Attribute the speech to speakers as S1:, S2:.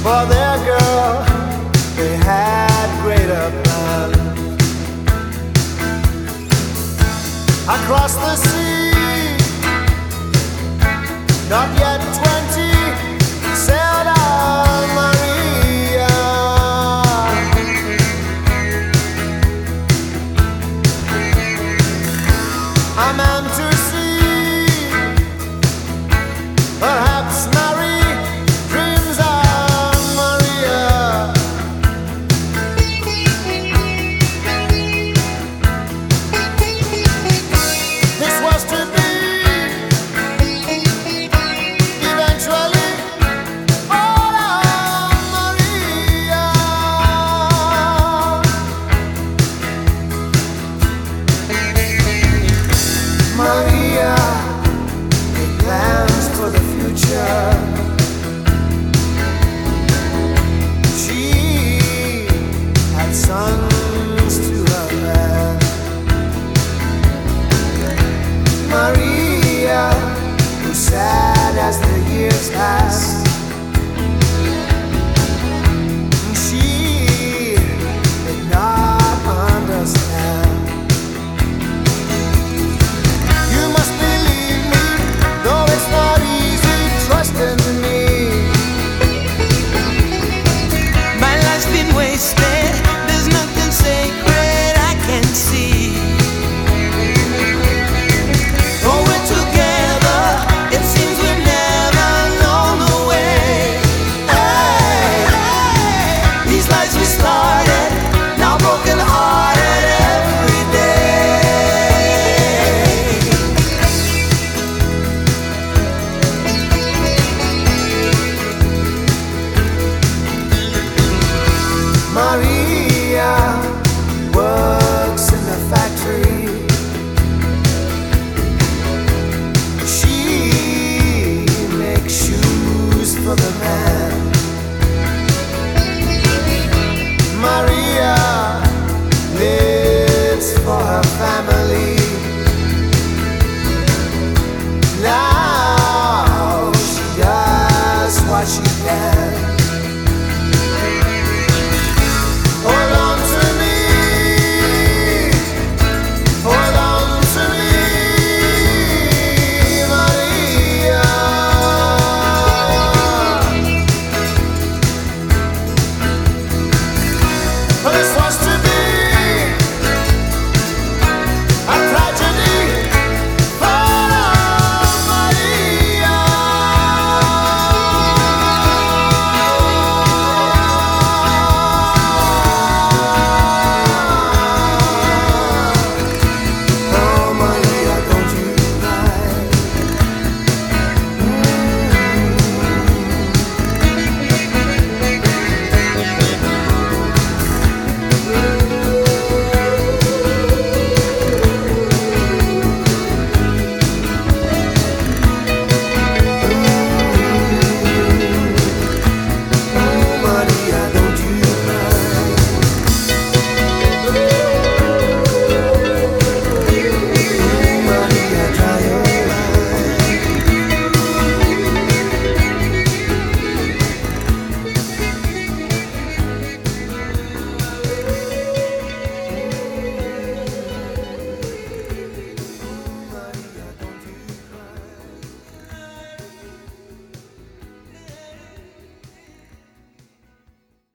S1: For their girl, they had greater plans. Across the sea, not yet 20, sailed on Maria. A man to see, perhaps marry, dreams of Maria. This was to be eventually all of Maria. Maria made plans for the future. She had sons to her land. Maria, who sad as the years passed, she did not understand. You must believe me, though it's not easy, trust in me.
S2: My life's been wasted, there's nothing sacred I can see. Though we're together, it seems we've never known the way. Hey, these lives we started, now broken hearted every day.
S1: Maria works in the factory. She makes shoes for the man. Maria lives for her family. Now she does what she can.